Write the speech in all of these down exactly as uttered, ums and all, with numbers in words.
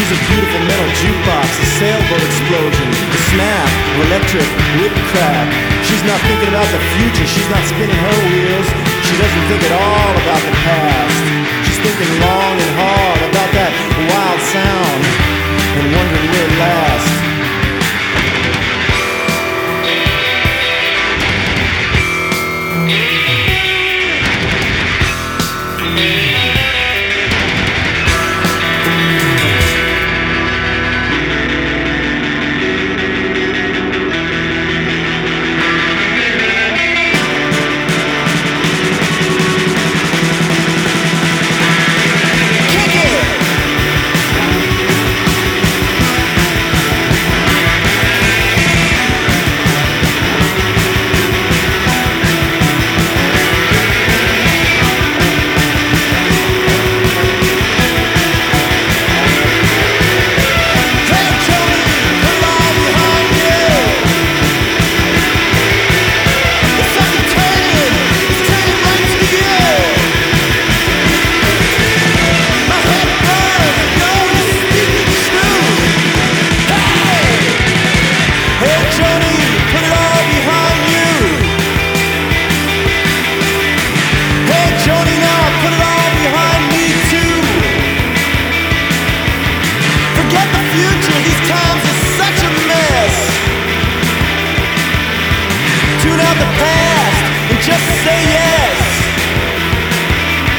She's a beautiful metal jukebox, a sailboat explosion, the snap of electric whip crack. She's not thinking about the future, she's not spinning her wheels. She doesn't think at all about the past. She's thinking long and hard about that wild sound and wondering will it last.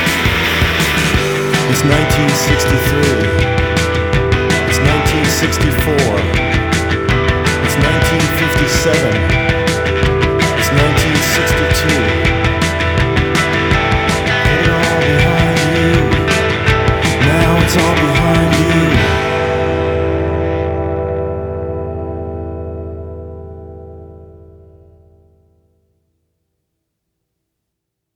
It's nineteen sixty-three. It's nineteen sixty-three.